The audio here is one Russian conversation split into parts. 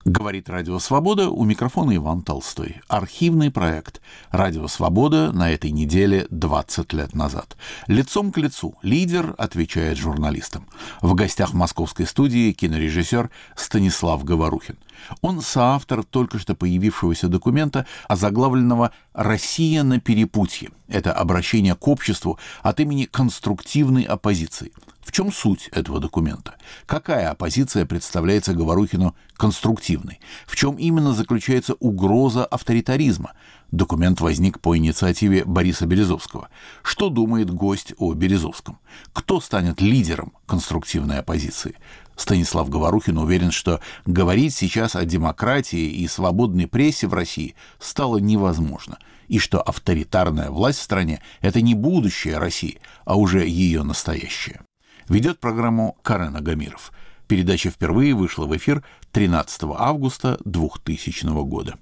Говорит Радио Свобода, у микрофона Иван Толстой. Архивный проект «Радио Свобода» на этой неделе 20 лет назад. Лицом к лицу лидер отвечает журналистам. В гостях московской студии кинорежиссер Станислав Говорухин. Он соавтор только что появившегося документа, озаглавленного «Россия на перепутье». Это обращение к обществу от имени конструктивной оппозиции. В чем суть этого документа? Какая оппозиция представляется Говорухину конструктивной? В чем именно заключается угроза авторитаризма? Документ возник по инициативе Бориса Березовского. Что думает гость о Березовском? Кто станет лидером конструктивной оппозиции? Станислав Говорухин уверен, что говорить сейчас о демократии и свободной прессе в России стало невозможно, и что авторитарная власть в стране – это не будущее России, а уже ее настоящее. Ведет программу Карен Агамиров. Передача впервые вышла в эфир 13 августа 2000 года.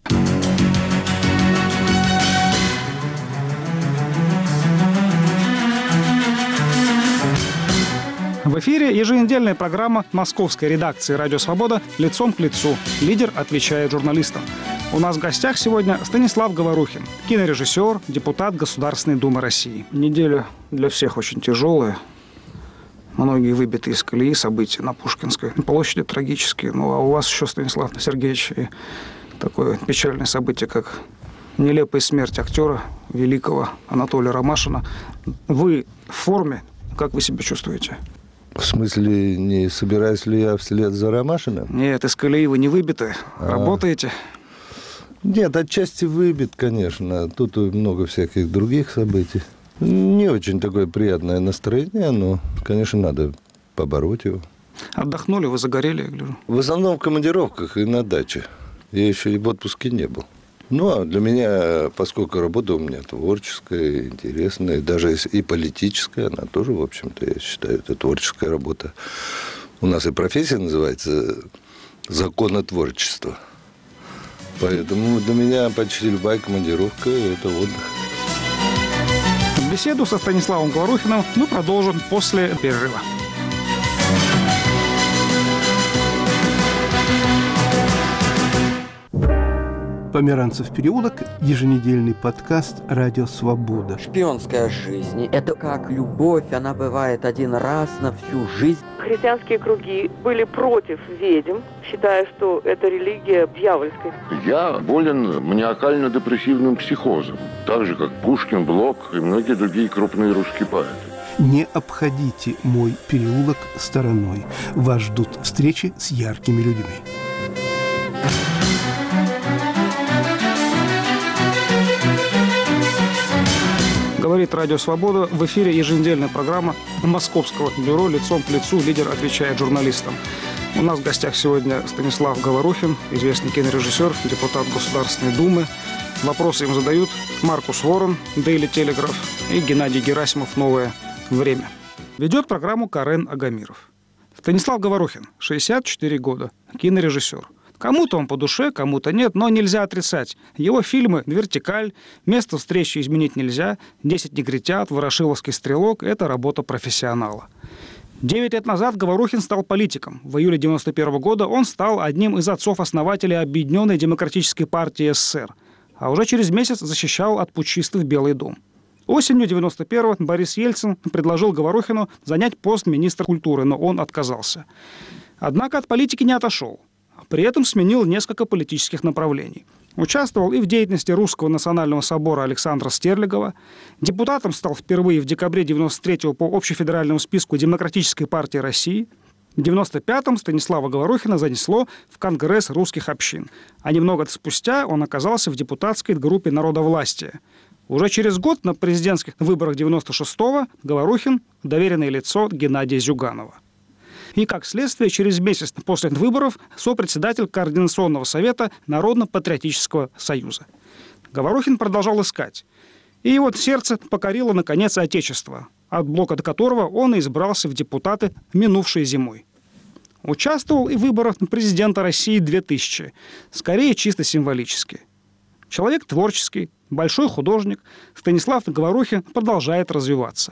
В эфире еженедельная программа московской редакции «Радио Свобода» «Лицом к лицу». Лидер отвечает журналистам. У нас в гостях сегодня Станислав Говорухин, кинорежиссер, депутат Государственной Думы России. Неделя для всех очень тяжелая. Многие выбиты из колеи события на Пушкинской площади трагические. Ну, а у вас еще, Станислав Сергеевич, и такое печальное событие, как нелепая смерть актера великого Анатолия Ромашина. Вы в форме? Как вы себя чувствуете? В смысле, не собираюсь ли я вслед за Ромашиным? Нет, из колеи вы не выбиты. Работаете? Нет, отчасти выбит, конечно. Тут много всяких других событий. Не очень такое приятное настроение, но, конечно, надо побороть его. Отдохнули, вы загорели, я гляжу. В основном в командировках и на даче. Я еще и в отпуске не был. Ну, а для меня, поскольку работа у меня творческая, интересная, даже и политическая, она тоже, в общем-то, я считаю, это творческая работа. У нас и профессия называется законотворчество. Поэтому для меня почти любая командировка – это отдых. Беседу со Станиславом Говорухиным мы продолжим после перерыва. Померанцев переулок, еженедельный подкаст «Радио Свобода». Шпионская жизнь – это как любовь, она бывает один раз на всю жизнь. Христианские круги были против ведьм, считая, что это религия дьявольская. Я болен маниакально-депрессивным психозом, так же, как Пушкин, Блок и многие другие крупные русские поэты. Не обходите мой переулок стороной. Вас ждут встречи с яркими людьми. Говорит Радио Свобода. В эфире еженедельная программа Московского бюро «Лицом к лицу». Лидер отвечает журналистам. У нас в гостях сегодня Станислав Говорухин, известный кинорежиссер, депутат Государственной Думы. Вопросы им задают Маркус Ворон, Daily Telegraph, и Геннадий Герасимов, «Новое время». Ведет программу Карен Агамиров. Станислав Говорухин, 64 года, кинорежиссер. Кому-то он по душе, кому-то нет, но нельзя отрицать. Его фильмы «Вертикаль», «Место встречи изменить нельзя», «10 негритят», «Ворошиловский стрелок» – это работа профессионала. 9 лет назад Говорухин стал политиком. В июле 1991 года он стал одним из отцов-основателей Объединенной демократической партии СССР, а уже через месяц защищал от путчистов Белый дом. Осенью 1991-го Борис Ельцин предложил Говорухину занять пост министра культуры, но он отказался. Однако от политики не отошел. При этом сменил несколько политических направлений. Участвовал и в деятельности Русского национального собора Александра Стерлигова. Депутатом стал впервые в декабре 1993-го по общефедеральному списку Демократической партии России. В 1995-м Станислава Говорухина занесло в Конгресс русских общин. А немного спустя он оказался в депутатской группе народовластия. Уже через год на президентских выборах 1996-го Говорухин – доверенное лицо Геннадия Зюганова. И, как следствие, через месяц после выборов сопредседатель Координационного совета Народно-патриотического союза. Говорухин продолжал искать. И вот сердце покорило, наконец, Отечество, от блока до которого он и избрался в депутаты минувшей зимой. Участвовал и в выборах президента России 2000, скорее чисто символически. Человек творческий, большой художник, Станислав Говорухин продолжает развиваться.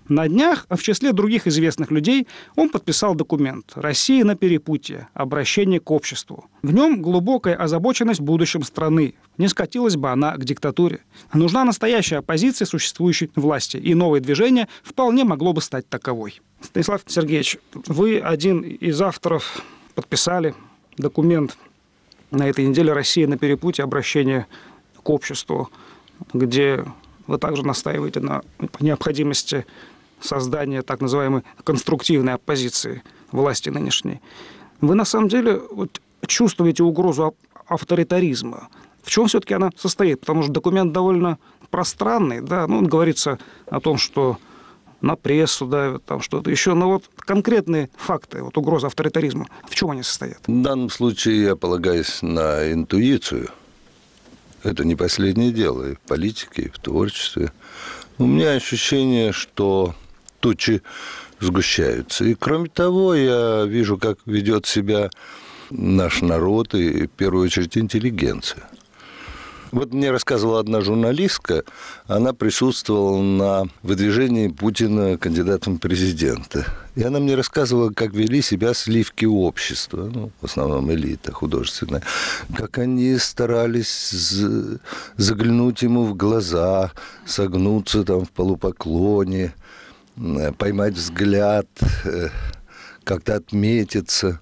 На днях, в числе других известных людей, он подписал документ «Россия на перепутье. Обращение к обществу». В нем глубокая озабоченность будущим страны. Не скатилась бы она к диктатуре. Нужна настоящая оппозиция существующей власти, и новое движение вполне могло бы стать таковой. Станислав Сергеевич, вы один из авторов подписали документ на этой неделе «Россия на перепутье. Обращение к обществу», где вы также настаиваете на необходимости создания так называемой конструктивной оппозиции власти нынешней. Вы на самом деле чувствуете угрозу авторитаризма. В чем все-таки она состоит? Потому что документ довольно пространный, да, он говорится о том, что на прессу давят, там что-то еще. Но вот конкретные факты, угроза авторитаризма, в чем они состоят? В данном случае я полагаюсь на интуицию. Это не последнее дело и в политике, и в творчестве. У меня ощущение, что тучи сгущаются. И кроме того, я вижу, как ведет себя наш народ и, в первую очередь, интеллигенция. Вот мне рассказывала одна журналистка, она присутствовала на выдвижении Путина кандидатом в президенты. И она мне рассказывала, как вели себя сливки общества, в основном элита художественная, как они старались заглянуть ему в глаза, согнуться там в полупоклоне, поймать взгляд, как-то отметиться.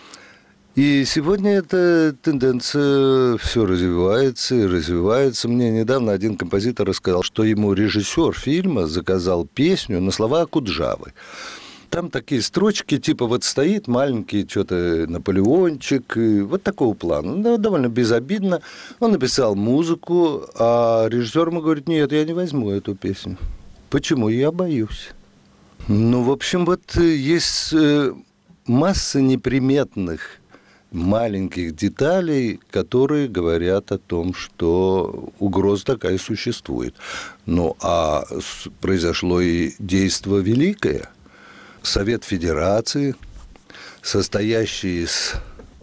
И сегодня эта тенденция все развивается и развивается. Мне недавно один композитор рассказал, что ему режиссер фильма заказал песню на слова Акуджавы. Там такие строчки, типа вот стоит маленький что-то Наполеончик, и вот такого плана. Довольно безобидно. Он написал музыку, а режиссер ему говорит: нет, я не возьму эту песню. Почему? Я боюсь. В общем, вот есть масса неприметных маленьких деталей, которые говорят о том, что угроза такая существует. А произошло и действо великое. Совет Федерации, состоящий из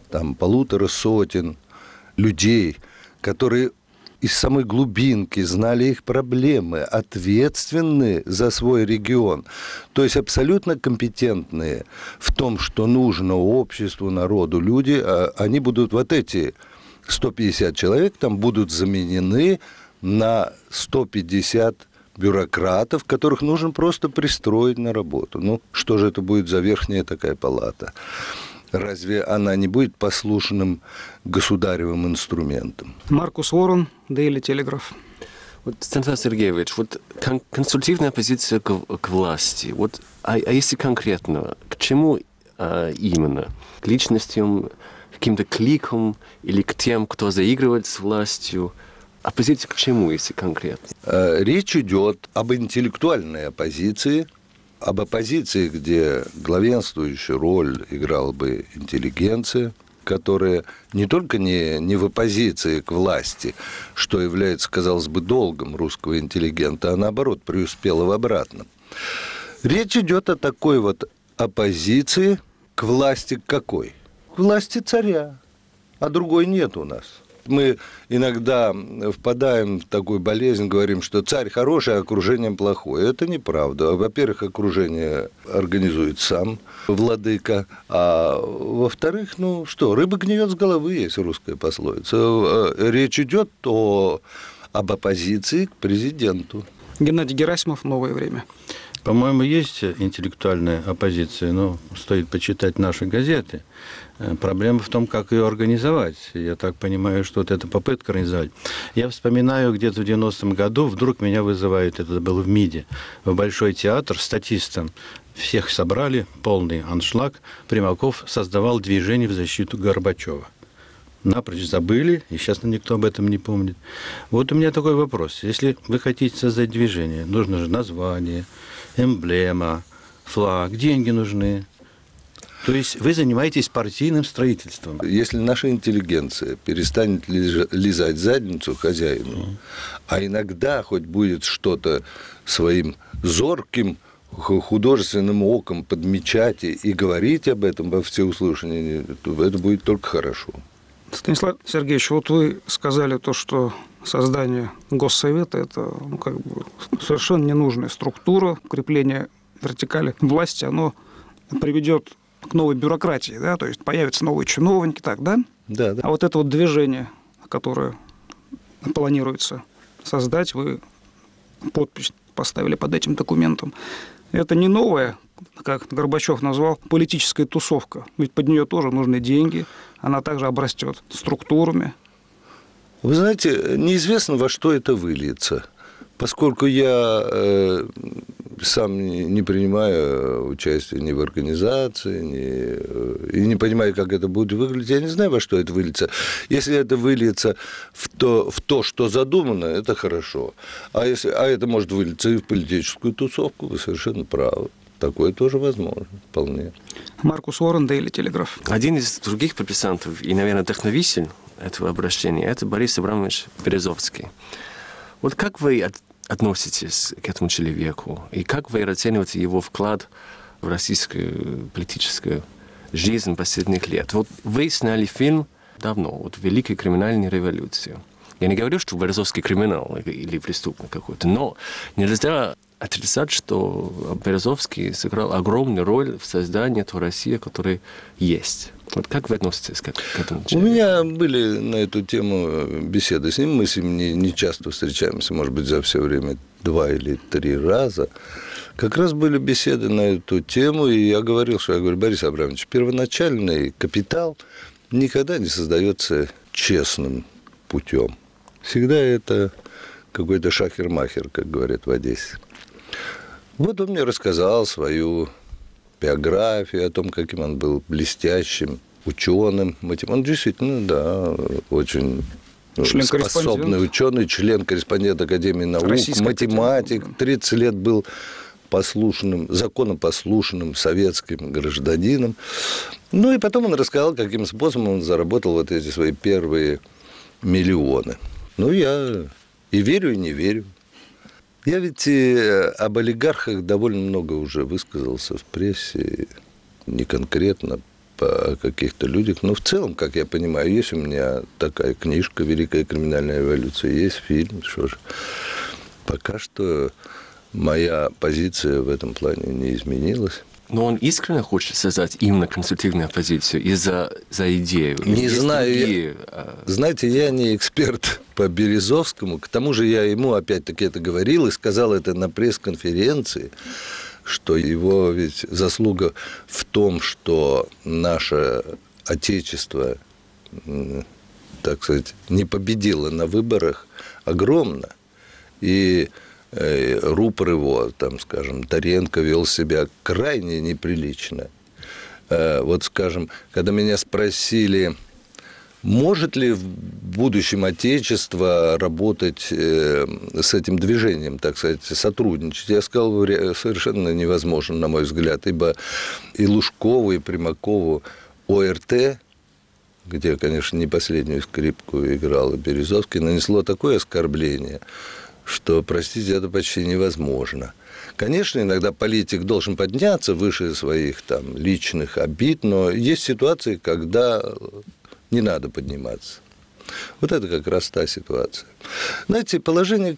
150 людей, которые из самой глубинки знали их проблемы, ответственные за свой регион, то есть абсолютно компетентные в том, что нужно обществу, народу, люди, они будут, вот эти 150 человек там будут заменены на 150 бюрократов, которых нужно просто пристроить на работу. Что же это будет за верхняя такая палата? Разве она не будет послушным государевым инструментом? Маркус Ворон, Daily Telegraph. Станислав Сергеевич, конструктивная позиция к власти. А если конкретно, к чему именно? К личностям, к каким-то кликам или к тем, кто заигрывает с властью? Оппозиция к чему, если конкретно? Речь идет об интеллектуальной оппозиции, об оппозиции, где главенствующую роль играла бы интеллигенция, которая не только не в оппозиции к власти, что является, казалось бы, долгом русского интеллигента, а наоборот, преуспела в обратном. Речь идет о такой оппозиции к власти какой? К власти царя, а другой нет у нас. Мы иногда впадаем в такую болезнь, говорим, что царь хороший, а окружение плохое. Это неправда. Во-первых, окружение организует сам владыка, а во-вторых, рыба гниет с головы, есть русская пословица. Речь идет об оппозиции к президенту. Геннадий Герасимов, «Новое время». По-моему, есть интеллектуальная оппозиция, но стоит почитать наши газеты. Проблема в том, как ее организовать. Я так понимаю, что это попытка организовать. Я вспоминаю, где-то в 90-м году вдруг меня вызывают, это было в МИДе, в Большой театр статистом. Всех собрали, полный аншлаг. Примаков создавал движение в защиту Горбачева. Напрочь забыли, и сейчас никто об этом не помнит. У меня такой вопрос. Если вы хотите создать движение, нужно же название, эмблема, флаг, деньги нужны. То есть вы занимаетесь партийным строительством. Если наша интеллигенция перестанет лизать задницу хозяину, а иногда хоть будет что-то своим зорким художественным оком подмечать и говорить об этом во всеуслышание, то это будет только хорошо. Станислав Сергеевич, вы сказали то, что создание Госсовета – это совершенно ненужная структура, укрепление вертикали власти, оно приведет к новой бюрократии, да, то есть появятся новые чиновники, так, да? Да, да. А вот это вот движение, которое планируется создать, вы подпись поставили под этим документом, это не новая, как Горбачев назвал, политическая тусовка. Ведь под нее тоже нужны деньги, она также обрастет структурами. Вы знаете, неизвестно, во что это выльется. Поскольку я сам не принимаю участия ни в организации, и не понимаю, как это будет выглядеть, я не знаю, во что это выльется. Если это выльется в то, что задумано, это хорошо. А это может вылиться и в политическую тусовку, вы совершенно правы. Такое тоже возможно, вполне. Маркус Уоррен, Daily Telegraph. Один из других подписантов и, наверное, вдохновитель этого обращения – это Борис Абрамович Березовский. Вот как вы относитесь к этому человеку? И как вы оцениваете его вклад в российскую политическую жизнь последних лет? Вот вы сняли фильм давно, вот «Великая криминальная революция». Я не говорю, что Березовский криминал или преступник какой-то, но нельзя отрицать, что Березовский сыграл огромную роль в создании той России, которая есть. Вот как вы относитесь к этому человеку? У меня были на эту тему беседы с ним. Мы с ним не часто встречаемся, может быть, за все время 2 или 3 раза. Как раз были беседы на эту тему, и я говорил, Борис Абрамович, первоначальный капитал никогда не создается честным путем. Всегда это какой-то шахер-махер, как говорят в Одессе. Вот он мне рассказал свою биографию, о том, каким он был блестящим ученым. Он действительно, да, очень способный ученый, член-корреспондент Академии наук, математик. 30 лет был законопослушным советским гражданином. Ну и потом он рассказал, каким способом он заработал вот эти свои первые миллионы. Ну, я и верю, и не верю. Я ведь об олигархах довольно много уже высказался в прессе, не конкретно о каких-то людях, но в целом, как я понимаю, есть у меня такая книжка «Великая криминальная революция», есть фильм, что ж. Пока что моя позиция в этом плане не изменилась. Но он искренне хочет создать именно конструктивную оппозицию из-за идею? Не знаю. Знаете, я не эксперт по Березовскому. К тому же я ему опять-таки это говорил и сказал это на пресс-конференции, что его ведь заслуга в том, что наше Отечество, так сказать, не победило на выборах, огромна. И рупор его, там, скажем, Таренко вел себя крайне неприлично. Вот, скажем, когда меня спросили, может ли в будущем Отечество работать с этим движением, так сказать, сотрудничать, я сказал, совершенно невозможно, на мой взгляд, ибо и Лужкову, и Примакову ОРТ, где, конечно, не последнюю скрипку играл Березовский, нанесло такое оскорбление, что, простите, это почти невозможно. Конечно, иногда политик должен подняться выше своих там личных обид, но есть ситуации, когда не надо подниматься. Вот это как раз та ситуация. Знаете, положение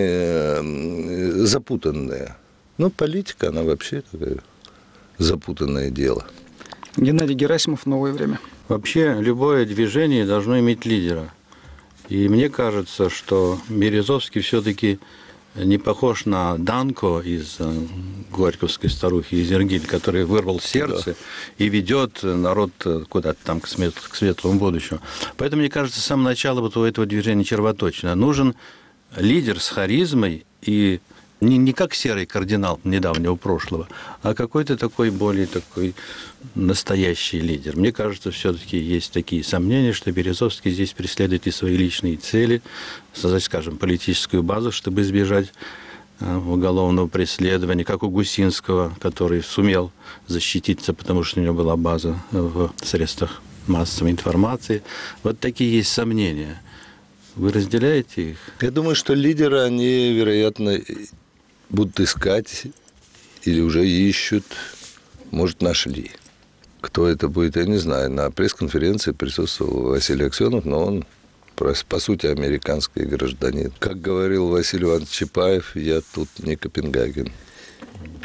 крайне запутанное. Но политика, она вообще такое запутанное дело. Геннадий Герасимов, «Новое время». Вообще, любое движение должно иметь лидера. И мне кажется, что Березовский все-таки не похож на Данко из горьковской старухи Изергиль, который вырвал сердце и ведет народ куда-то там к светлому будущему. Поэтому, мне кажется, с самого начала вот у этого движения червоточина нужен лидер с харизмой и не как серый кардинал недавнего прошлого, а какой-то такой более такой настоящий лидер. Мне кажется, все-таки есть такие сомнения, что Березовский здесь преследует и свои личные цели, создать, скажем, политическую базу, чтобы избежать уголовного преследования, как у Гусинского, который сумел защититься, потому что у него была база в средствах массовой информации. Вот такие есть сомнения. Вы разделяете их? Я думаю, что лидера они, вероятно, будут искать или уже ищут, может, нашли. Кто это будет, я не знаю. На пресс-конференции присутствовал Василий Аксенов, но он, по сути, американский гражданин. Как говорил Василий Иванович Чапаев, я тут не Копенгаген.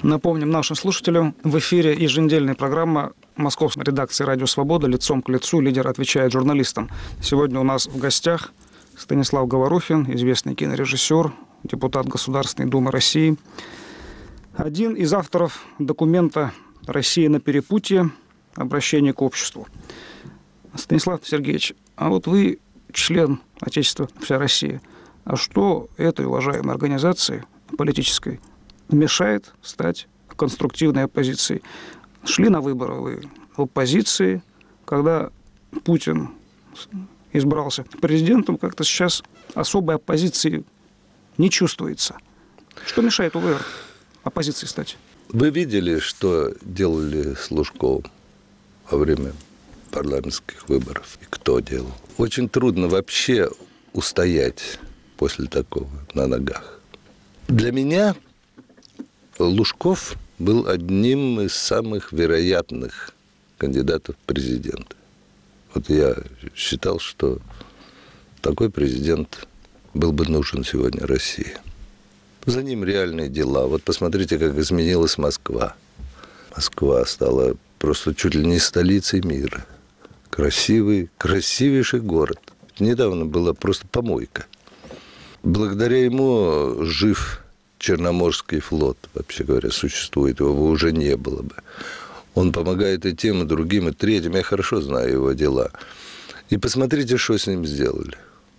Напомним нашим слушателям, в эфире еженедельная программа московской редакции «Радио Свобода» «Лицом к лицу. Лидер отвечает журналистам». Сегодня у нас в гостях Станислав Говорухин, известный кинорежиссер, депутат Государственной Думы России, один из авторов документа «Россия на перепутье. Обращение к обществу». Станислав Сергеевич, а вот вы член Отечества «Вся Россия». А что этой уважаемой организации политической мешает стать конструктивной оппозицией? Шли на выборы вы в оппозиции, когда Путин избрался президентом, как-то сейчас особой оппозиции не чувствуется. Что мешает УВР оппозиции стать? Вы видели, что делали с Лужковым во время парламентских выборов? И кто делал? Очень трудно вообще устоять после такого на ногах. Для меня Лужков был одним из самых вероятных кандидатов в президенты. Вот я считал, что такой президент был бы нужен сегодня России. За ним реальные дела. Вот посмотрите, как изменилась Москва. Москва стала просто чуть ли не столицей мира. Красивый, красивейший город. Недавно была просто помойка. Благодаря ему жив Черноморский флот, вообще говоря, существует, его бы уже не было бы. Он помогает и тем, и другим, и третьим. Я хорошо знаю его дела. И посмотрите, что с ним сделали.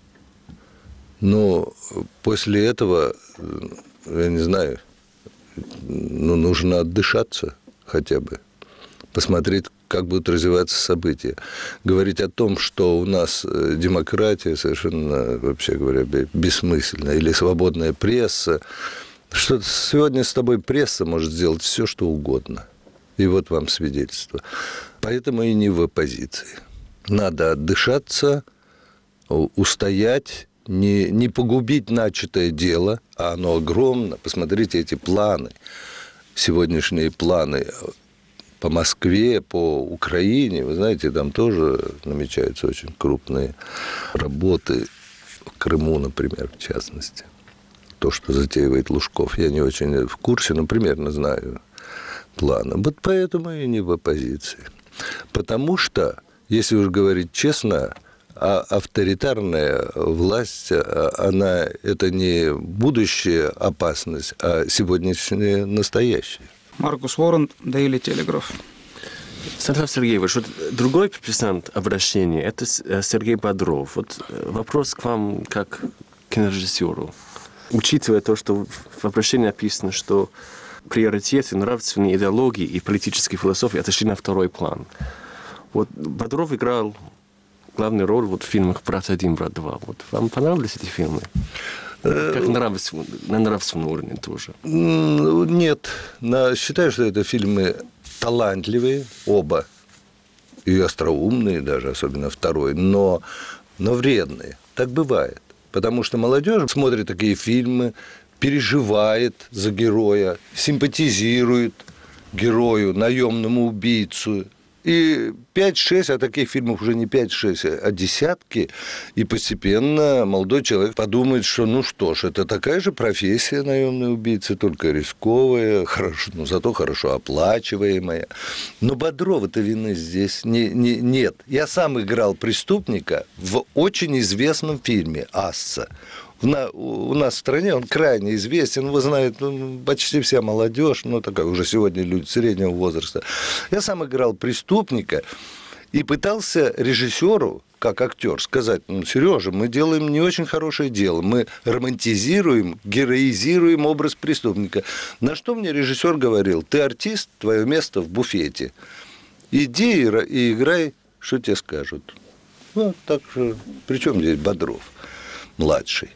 Но после этого, я не знаю, нужно отдышаться хотя бы. Посмотреть, как будут развиваться события. Говорить о том, что у нас демократия совершенно, вообще говоря, бессмысленно. Или свободная пресса. Что сегодня с тобой пресса может сделать все, что угодно. И вот вам свидетельство. Поэтому и не в оппозиции. Надо отдышаться, устоять, не погубить начатое дело, а оно огромно. Посмотрите эти планы, сегодняшние планы по Москве, по Украине. Вы знаете, там тоже намечаются очень крупные работы. В Крыму, например, в частности. То, что затеивает Лужков. Я не очень в курсе, но примерно знаю планы. Вот поэтому и не в оппозиции. Потому что, если уж говорить честно, авторитарная власть, она это не будущая опасность, а сегодняшняя настоящая. Маркус Ворон, Daily Telegraph. Станислав Сергеевич, вот другой подписант обращения – это Сергей Бодров. Вот вопрос к вам как к кинорежиссеру. Учитывая то, что в обращении написано, что приоритеты нравственной идеологии и политической философии отошли на второй план. Вот Бодров играл главную роль вот в фильмах «Брат 1», «Брат 2». Вот вам понравились эти фильмы? Как на нравственном уровне тоже? Нет. Считаю, что это фильмы талантливые, оба. И остроумные даже, особенно второй, но вредные. Так бывает. Потому что молодежь смотрит такие фильмы, переживает за героя, симпатизирует герою, наемному убийцу. И 5-6, а таких фильмов уже не 5-6, а десятки. И постепенно молодой человек подумает, что ну что ж, это такая же профессия наемный убийца, только рисковая, хорошо, но зато хорошо оплачиваемая. Но Бодрова-то вины здесь нет. Я сам играл преступника в очень известном фильме «Асса». У нас в стране он крайне известен, его знает почти вся молодежь, такая уже сегодня люди среднего возраста. Я сам играл преступника и пытался режиссеру, как актер, сказать: Сережа, мы делаем не очень хорошее дело, мы романтизируем, героизируем образ преступника. На что мне режиссер говорил: ты артист, твое место в буфете. Иди и играй, что тебе скажут. Так же, причем здесь Бодров младший.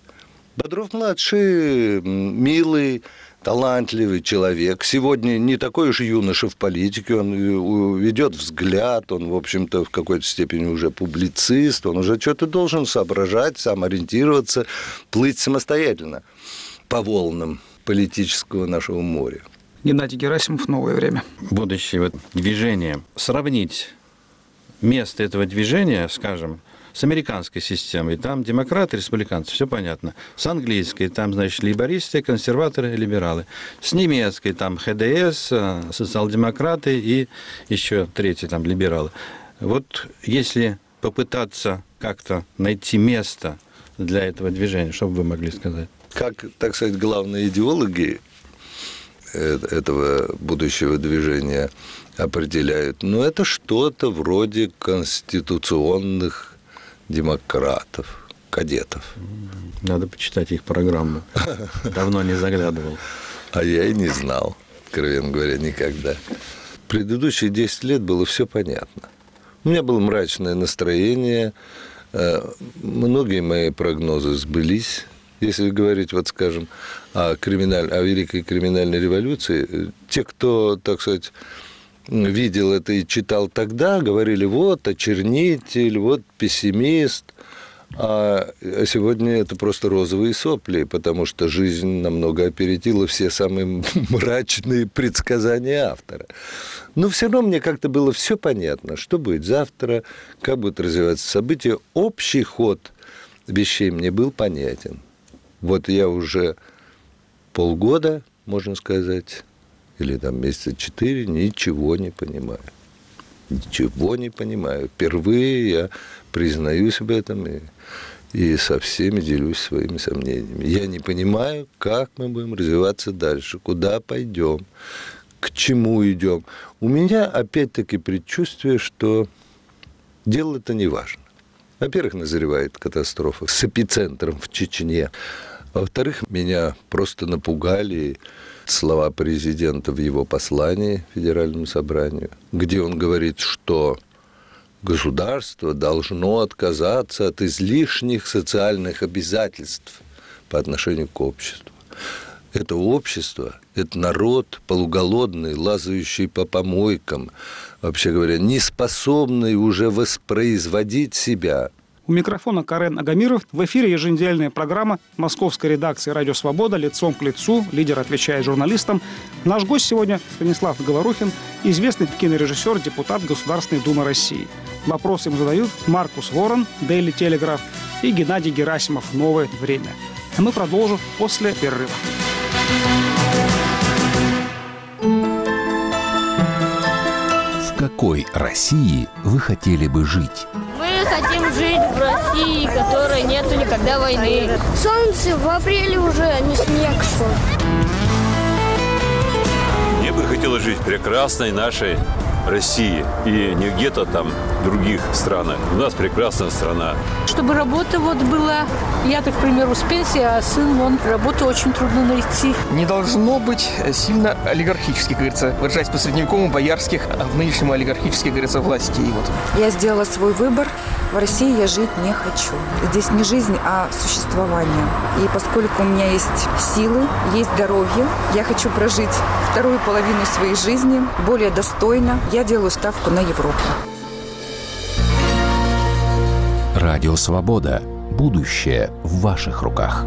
Бодров-младший, милый, талантливый человек. Сегодня не такой уж юноша в политике, он ведет взгляд, он, в общем-то, в какой-то степени уже публицист, он уже что-то должен соображать, сам ориентироваться, плыть самостоятельно по волнам политического нашего моря. Геннадий Герасимов, «Новое время». Будущее движение. Сравнить место этого движения, скажем, с американской системой. Там демократы, республиканцы, все понятно. С английской, там, значит, лейбористы, консерваторы, либералы. С немецкой, там ХДС, социал-демократы и еще третий, там, либералы. Вот если попытаться как-то найти место для этого движения, что бы вы могли сказать? Как, так сказать, главные идеологи этого будущего движения определяют, это что-то вроде конституционных демократов, кадетов. Надо почитать их программу. Давно не заглядывал. А я и не знал, откровенно говоря, никогда. Предыдущие 10 лет было все понятно. У меня было мрачное настроение, многие мои прогнозы сбылись. Если говорить, вот скажем, о Великой криминальной революции, те, кто, так сказать, видел это и читал тогда, говорили, вот очернитель, вот пессимист, а сегодня это просто розовые сопли, потому что жизнь намного опередила все самые мрачные предсказания автора. Но все равно мне как-то было все понятно, что будет завтра, как будут развиваться события. Общий ход вещей мне был понятен. Вот я уже полгода, можно сказать, или там месяца 4, ничего не понимаю. Ничего не понимаю. Впервые я признаюсь в этом и со всеми делюсь своими сомнениями. Я не понимаю, как мы будем развиваться дальше, куда пойдем, к чему идем. У меня опять-таки предчувствие, что дело это не важно. Во-первых, назревает катастрофа с эпицентром в Чечне. Во-вторых, меня просто напугали слова президента в его послании Федеральному собранию, где он говорит, что государство должно отказаться от излишних социальных обязательств по отношению к обществу. Это общество, это народ полуголодный, лазающий по помойкам, вообще говоря, не способный уже воспроизводить себя. У микрофона Карен Агамиров. В эфире еженедельная программа московской редакции «Радио Свобода» «Лицом к лицу». Лидер отвечает журналистам. Наш гость сегодня Станислав Говорухин, известный кинорежиссер, депутат Государственной Думы России. Вопросы ему задают Маркус Ворон, Дейли Телеграф и Геннадий Герасимов, «Новое время». А мы продолжим после перерыва. В какой России вы хотели бы жить? Мы хотим жить в России, в которой нету никогда войны. Солнце в апреле уже, а не снег шел. Мне бы хотелось жить в прекрасной нашей России и не где-то там в других странах. У нас прекрасная страна. Чтобы работа вот была, я, так, к примеру, с пенсии, а сын, он работу очень трудно найти. Не должно быть сильно олигархически, как говорится, выражаясь по-средневековому, боярских, а в нынешнем олигархически, как говорится, власти. И вот. Я сделала свой выбор. В России я жить не хочу. Здесь не жизнь, а существование. И поскольку у меня есть силы, есть здоровье, я хочу прожить вторую половину своей жизни более достойно. Я делаю ставку на Европу. Радио Свобода. Будущее в ваших руках.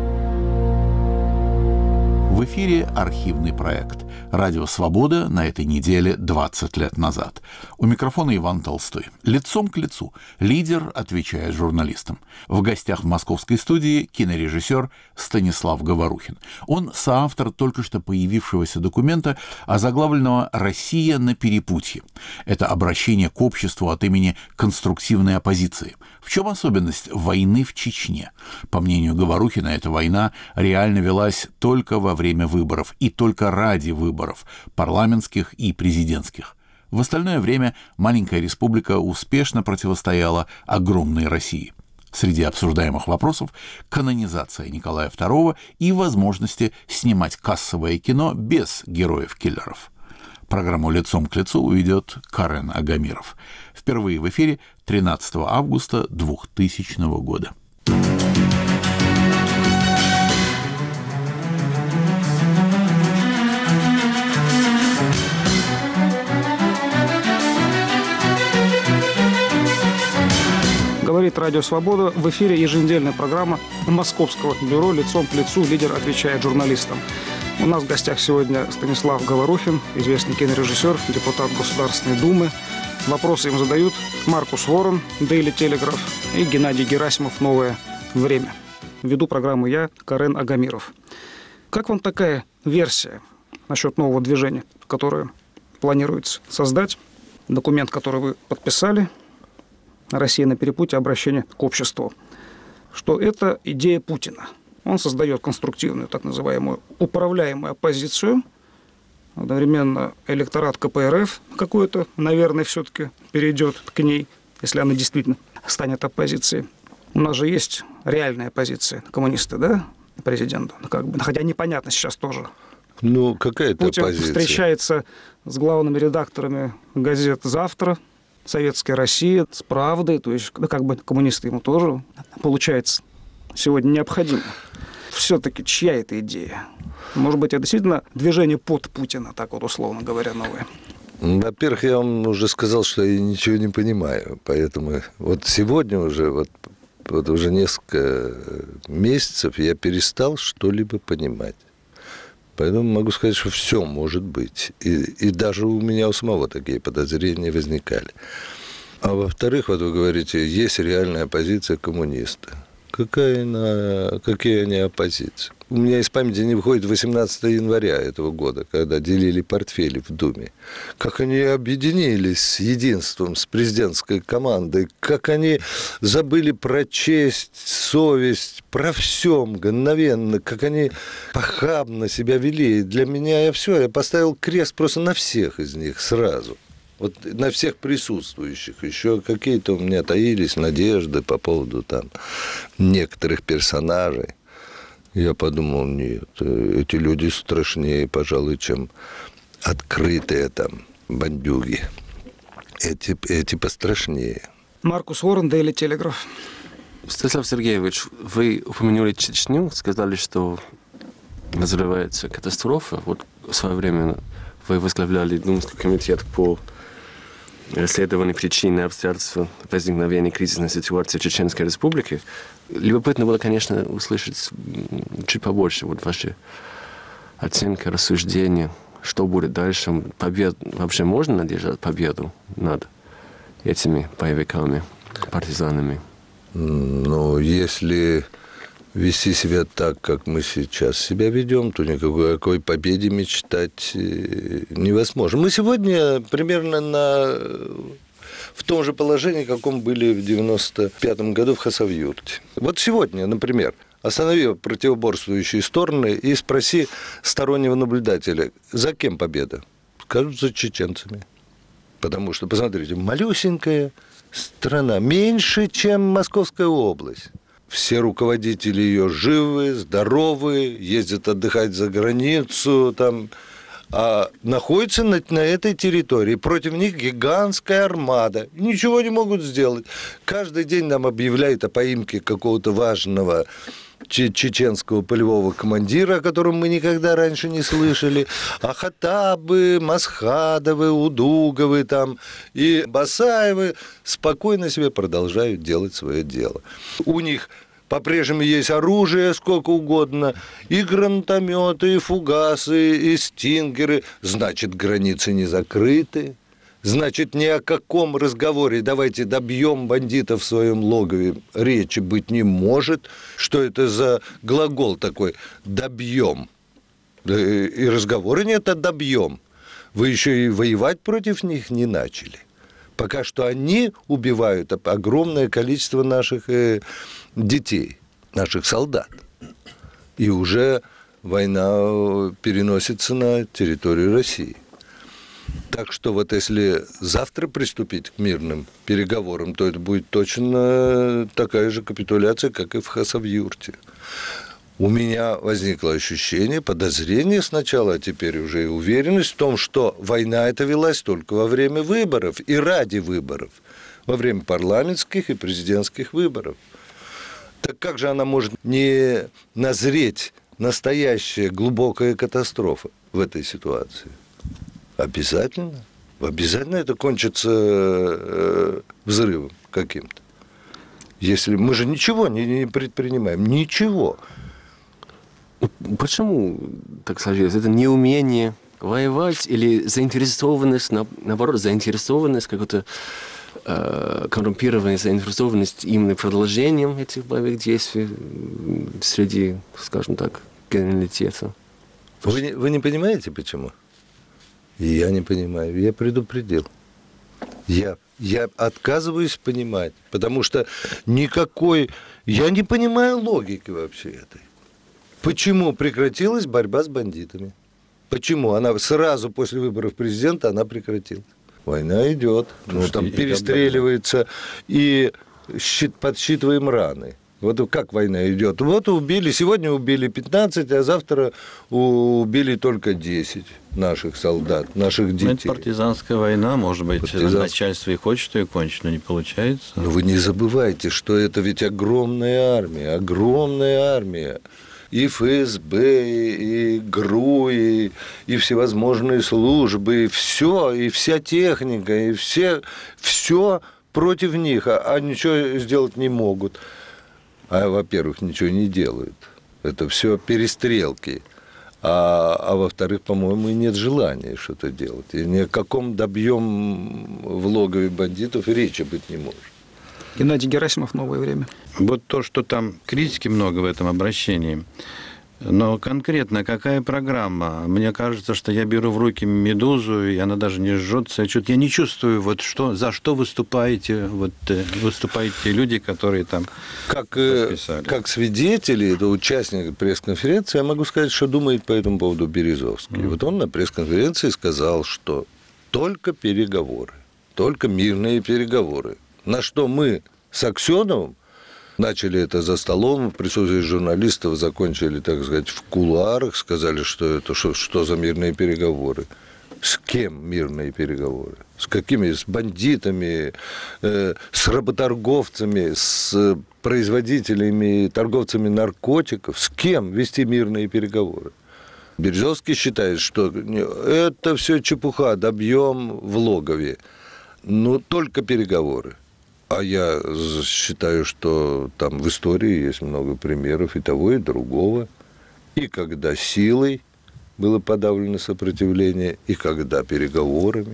В эфире архивный проект «Радио Свобода» на этой неделе 20 лет назад. У микрофона Иван Толстой. Лицом к лицу. Лидер отвечает журналистам. В гостях в московской студии кинорежиссер Станислав Говорухин. Он соавтор только что появившегося документа, озаглавленного «Россия на перепутье». Это обращение к обществу от имени конструктивной оппозиции. В чем особенность войны в Чечне? По мнению Говорухина, эта война реально велась только во время выборов и только ради выборов, парламентских и президентских. В остальное время маленькая республика успешно противостояла огромной России. Среди обсуждаемых вопросов – канонизация Николая II и возможности снимать кассовое кино без героев-киллеров. Программу «Лицом к лицу» ведет Карен Агамиров. Впервые в эфире 13 августа 2000 года. Говорит «Радио Свобода». В эфире еженедельная программа Московского бюро «Лицом к лицу». Лидер отвечает журналистам. У нас в гостях сегодня Станислав Говорухин, известный кинорежиссер, депутат Государственной Думы. Вопросы им задают Маркус Ворон, Daily Telegraph, и Геннадий Герасимов, «Новое время». Веду программу я, Карен Агамиров. Как вам такая версия насчет нового движения, которое планируется создать? Документ, который вы подписали, «Россия на перепутье. Обращение к обществу», что это идея Путина. Он создает конструктивную, так называемую, управляемую оппозицию. Одновременно электорат КПРФ какой-то, наверное, все-таки перейдет к ней, если она действительно станет оппозицией. У нас же есть реальная оппозиция, коммунисты, да, президенту. Хотя непонятно сейчас тоже. Ну, какая-то Путин оппозиция. встречается с главными редакторами газет «Завтра», «Советская Россия», с «Правдой», то есть коммунисты ему тоже, получается, сегодня необходимо. Все-таки чья это идея? Может быть, это действительно движение под Путина, так вот условно говоря, новое? Во-первых, я вам уже сказал, что я ничего не понимаю, поэтому вот сегодня уже, вот уже несколько месяцев я перестал что-либо понимать. Поэтому могу сказать, что все может быть. И даже у меня у самого такие подозрения возникали. А во-вторых, вот вы говорите, есть реальная оппозиция коммуниста. Какие они оппозиции? У меня из памяти не выходит 18 января этого года, когда делили портфели в Думе. Как они объединились с единством, с президентской командой, как они забыли про честь, совесть, про все мгновенно, как они похабно себя вели. Для меня я поставил крест просто на всех из них сразу. Вот на всех присутствующих. Еще какие-то у меня таились надежды по поводу там некоторых персонажей. Я подумал, нет, эти люди страшнее, пожалуй, чем открытые там бандюги. Эти пострашнее. Маркус Ворон, Daily Telegraph. Станислав Сергеевич, вы упомянули Чечню, сказали, что разрывается катастрофа. Вот в свое время вы возглавляли Думский комитет по расследованию причин и обстоятельств возникновения кризисной ситуации в Чеченской Республике. Любопытно было, конечно, услышать чуть побольше вот ваши оценки, рассуждения, что будет дальше. Вообще можно надеяться победу над этими боевиками, партизанами? Ну, если вести себя так, как мы сейчас себя ведем, то никакой победе мечтать невозможно. Мы сегодня примерно в том же положении, каком были в 95-м году в Хасавюрте. Вот сегодня, например, останови противоборствующие стороны и спроси стороннего наблюдателя, за кем победа? Скажут, за чеченцами. Потому что, посмотрите, малюсенькая страна, меньше, чем Московская область. Все руководители ее живы, здоровы, ездят отдыхать за границу, там, а находятся на этой территории. Против них гигантская армада. Ничего не могут сделать. Каждый день нам объявляют о поимке какого-то важного чеченского полевого командира, о котором мы никогда раньше не слышали, а Хаттабы, Масхадовы, Удуговы там, и Басаевы спокойно себе продолжают делать свое дело. У них по-прежнему есть оружие сколько угодно, и гранатометы, и фугасы, и стингеры. Значит, границы не закрыты. Значит, ни о каком разговоре «давайте добьем бандитов в своем логове» речи быть не может. Что это за глагол такой «добьем»? И разговора нет о «добьем». Вы еще и воевать против них не начали. Пока что они убивают огромное количество наших детей, наших солдат. И уже война переносится на территорию России. Так что вот если завтра приступить к мирным переговорам, то это будет точно такая же капитуляция, как и в Хасавюрте. У меня возникло ощущение, подозрение сначала, а теперь уже и уверенность в том, что война эта велась только во время выборов и ради выборов, во время парламентских и президентских выборов. Так как же она может не назреть настоящая глубокая катастрофа в этой ситуации? Обязательно. Обязательно это кончится взрывом каким-то. Если мы же ничего не предпринимаем. Ничего. Почему так сложилось? Это неумение воевать или заинтересованность, наоборот, заинтересованность, какая-то коррумпированная заинтересованность именно продолжением этих боевых действий среди, скажем так, генералитета? Вы не понимаете, почему? И я не понимаю. Я предупредил. Я отказываюсь понимать, потому что я не понимаю логики вообще этой. Почему прекратилась борьба с бандитами? Почему? Она сразу после выборов президента она прекратилась. Война идет, там перестреливается, и подсчитываем раны. Вот как война идет. Сегодня убили 15, а завтра убили только 10 наших солдат, наших детей. Это партизанская война, может быть, начальство и хочет ее кончить, но не получается. Но вы не забывайте, что это ведь огромная армия. И ФСБ, и ГРУ, и всевозможные службы, и вся техника, и все против них, а ничего сделать не могут. Во-первых, ничего не делают. Это все перестрелки. А во-вторых, по-моему, и нет желания что-то делать. И ни о каком добьем в логове бандитов речи быть не может. Геннадий Герасимов, «Новое время». Вот то, что там критики много в этом обращении, но конкретно какая программа? Мне кажется, что я беру в руки «Медузу», и она даже не жжется. Я не чувствую, за что выступаете люди, которые там подписали. Как свидетели, это участник пресс-конференции, я могу сказать, что думает по этому поводу Березовский. Вот он на пресс-конференции сказал, что только переговоры, только мирные переговоры. На что мы с Аксеновым начали это за столом, в присутствии журналистов, закончили, так сказать, в кулуарах, сказали, что это что за мирные переговоры. С кем мирные переговоры? С какими? С бандитами, с работорговцами, с производителями, торговцами наркотиков? С кем вести мирные переговоры? Березовский считает, что это все чепуха, добьем в логове. Только переговоры. А я считаю, что там в истории есть много примеров и того, и другого. И когда силой было подавлено сопротивление, и когда переговорами.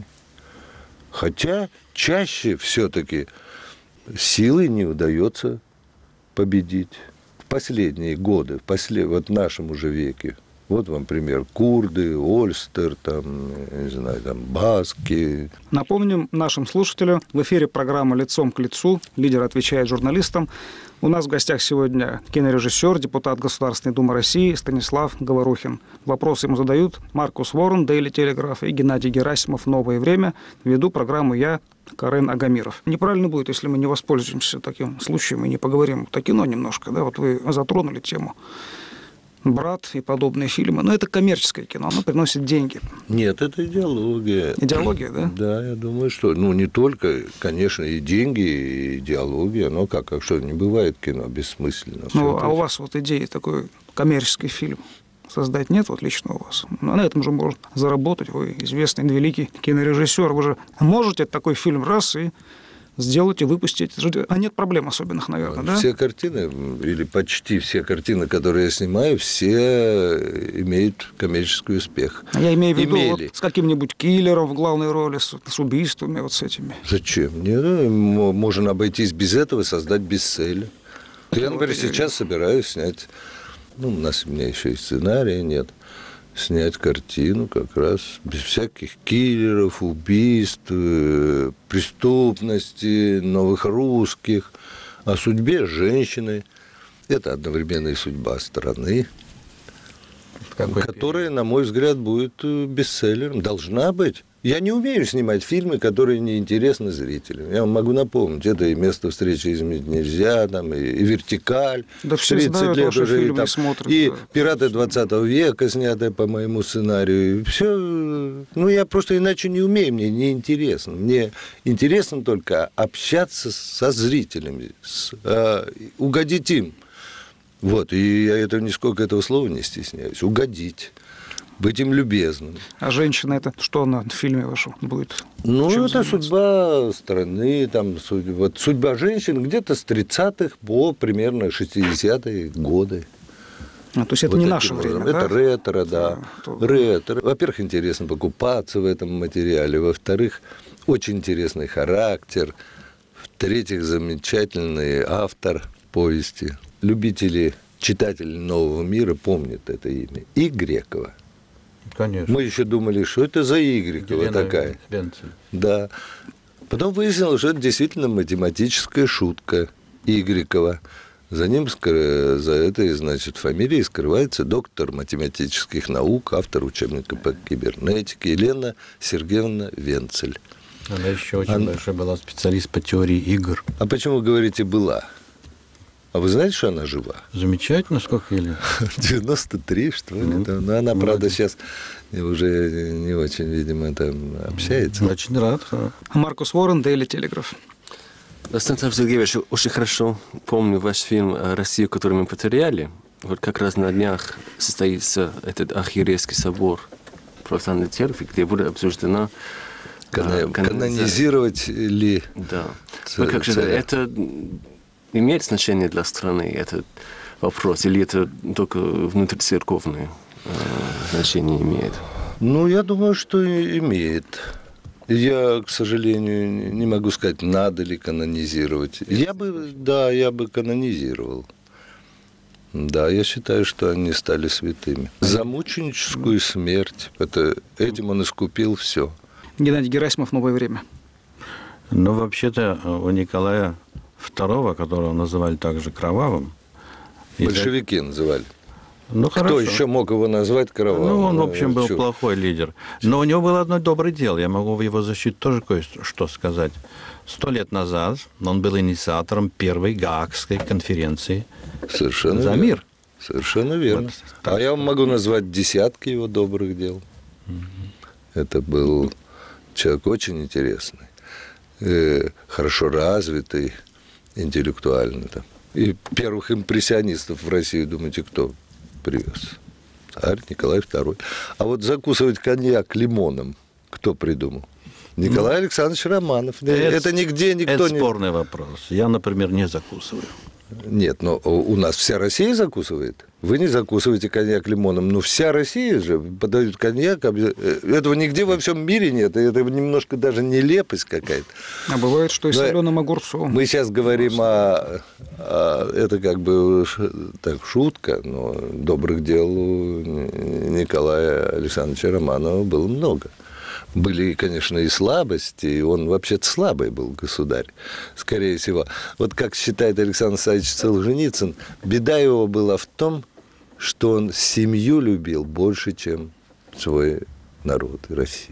Хотя чаще все-таки силой не удается победить. В последние годы, в нашем уже веке. Вот вам пример: курды, Ольстер, баски. Напомним нашим слушателям, в эфире программа «Лицом к лицу». Лидер отвечает журналистам. У нас в гостях сегодня кинорежиссер, депутат Государственной Думы России Станислав Говорухин. Вопросы ему задают Маркус Ворон, Дейли Телеграф, и Геннадий Герасимов, «Новое время». Веду программу я, Карен Агамиров. Неправильно будет, если мы не воспользуемся таким случаем и не поговорим о кино немножко. Да? Вот вы затронули тему «Брат» и подобные фильмы. Но это коммерческое кино, оно приносит деньги. Нет, это идеология. Идеология, да? Да, я думаю, что... не только, конечно, и деньги, и идеология, но как что не бывает кино бессмысленно. А у вас идеи такой коммерческий фильм создать нет лично у вас? На этом же можно заработать. Вы известный великий кинорежиссер. Вы же можете такой фильм и сделать и выпустить. А нет проблем особенных, наверное, да? Все картины, или почти все картины, которые я снимаю, все имеют коммерческий успех. Я имею в виду с каким-нибудь киллером в главной роли, с убийствами, с этими. Зачем? Нет, можно обойтись без этого, создать бестселлер. Я, например, сейчас собираюсь снять, у меня еще и сценария нет, снять картину как раз без всяких киллеров, убийств, преступности, новых русских, о судьбе женщины. Это одновременно и судьба страны, которая, на мой взгляд, будет бестселлером. Должна быть. Я не умею снимать фильмы, которые неинтересны зрителям. Я вам могу напомнить, это и «Место встречи изменить нельзя», и «Вертикаль», да, 30 лет уже, и «Пираты 20 века», снятые по моему сценарию. Все, я просто иначе не умею, мне неинтересно. Мне интересно только общаться со зрителями, угодить им. И я нисколько этого слова не стесняюсь. Угодить. Быть им любезным. А женщина, это что она в фильме вашем будет? Это судьба страны, судьба женщин где-то с 30-х по примерно 60-е годы. То есть это вот не наше время, да? Это ретро, да. Ретро. Во-первых, интересно покупаться в этом материале. Во-вторых, очень интересный характер. В-третьих, замечательный автор повести. Любители, читатели «Нового мира» помнят это имя. И Грекова. Конечно. Мы еще думали, что это за Игрекова Елена такая. Венцель. Да. Потом выяснилось, что это действительно математическая шутка Игрекова. За ним, за этой, значит, фамилией скрывается доктор математических наук, автор учебника по кибернетике Елена Сергеевна Венцель. Она еще очень большая была специалист по теории игр. А почему, говорите, была? А вы знаете, что она жива? Замечательно, сколько ей лет? 93, что ли. Но она, правда, сейчас уже не очень, видимо, там общается. Очень рад. Маркус Уоррен, Daily Telegraph. Станислав Сергеевич, очень хорошо помню ваш фильм «Россию, которую мы потеряли». Вот как раз на днях состоится этот Архиерейский собор православной церкви, где будет обсуждена канонизировать ли. Да. Вот как же это имеет значение для страны, этот вопрос, или это только внутрицерковное значение имеет? Ну, я думаю, что имеет. Я, к сожалению, не могу сказать, надо ли канонизировать. Я бы канонизировал. Да, я считаю, что они стали святыми. За мученическую смерть. Этим он искупил все. Геннадий Герасимов, «Новое время». Ну, вообще-то, у Николая II, которого называли также кровавым. Большевики называли. Ну, Кто хорошо. еще мог его назвать кровавым? Ну, он, в общем, был плохой лидер. Но у него было одно доброе дело. Я могу в его защиту тоже кое-что сказать. 100 лет назад он был инициатором первой Гаагской конференции Совершенно за верно. мир. Совершенно верно. Вот, а я вам могу назвать десятки его добрых дел. Это был человек очень интересный, хорошо развитый, интеллектуальный. И первых импрессионистов в Россию, думаете, кто привез? Царь Николай II. А вот закусывать коньяк лимоном кто придумал? Николай Александрович Романов. Это нигде никто не... Это спорный вопрос. Я, например, не закусываю. Нет, но у нас вся Россия закусывает. Вы не закусываете коньяк лимоном, но вся Россия же подают коньяк. Этого нигде во всем мире нет. Это немножко даже нелепость какая-то. А бывает, что и соленым огурцом. Мы сейчас говорим это как бы так шутка, но добрых дел у Николая Александровича Романова было много. Были, конечно, и слабости, и он вообще-то слабый был государь, скорее всего. Вот как считает Александр Александрович Солженицын, беда его была в том, что он семью любил больше, чем свой народ и Россию.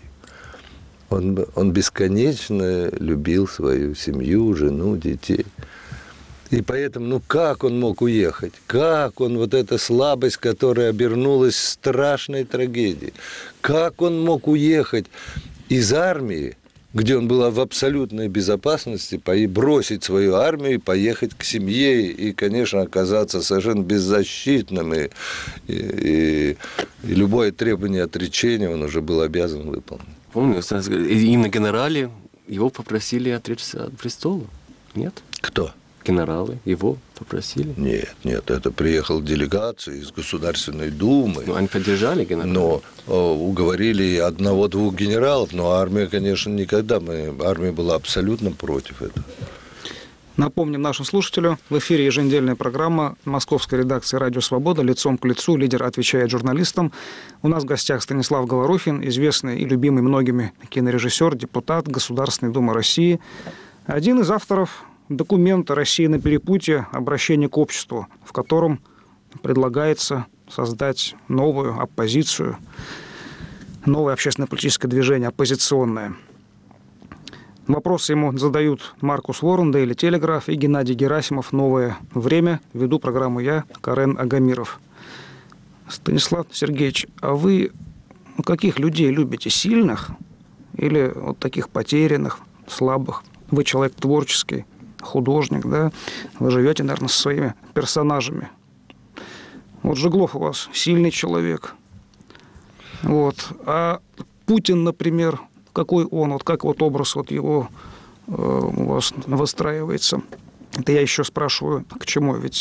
Он бесконечно любил свою семью, жену, детей. И поэтому, как он мог уехать? Как он, вот эта слабость, которая обернулась страшной трагедией, как он мог уехать из армии, где он был в абсолютной безопасности, бросить свою армию и поехать к семье, и, конечно, оказаться совершенно беззащитным, и любое требование отречения он уже был обязан выполнить. Помню, и на генерале его попросили отречься от престола, нет? Кто? Генералы его попросили? Нет, это приехала делегация из Государственной Думы. Ну, они поддержали генерала? Но уговорили одного-двух генералов, но армия, конечно, никогда. Армия была абсолютно против этого. Напомним нашим слушателям, в эфире еженедельная программа московской редакции «Радио Свобода» «Лицом к лицу». Лидер отвечает журналистам. У нас в гостях Станислав Говорухин, известный и любимый многими кинорежиссер, депутат Государственной Думы России. Один из авторов документа «Россия на перепутье. Обращение к обществу», в котором предлагается создать новую оппозицию, новое общественно-политическое движение, оппозиционное. Вопросы ему задают Маркус Уоррен, Daily Telegraph, и Геннадий Герасимов, «Новое время». Веду программу я, Карен Агамиров. Станислав Сергеевич, а вы каких людей любите? Сильных или вот таких потерянных, слабых? Вы человек творческий, художник, да? Вы живете, наверное, со своими персонажами. Вот Жеглов у вас сильный человек. Вот. А Путин, например, какой он? Вот как вот образ вот его у вас выстраивается? Это я еще спрашиваю, к чему? Ведь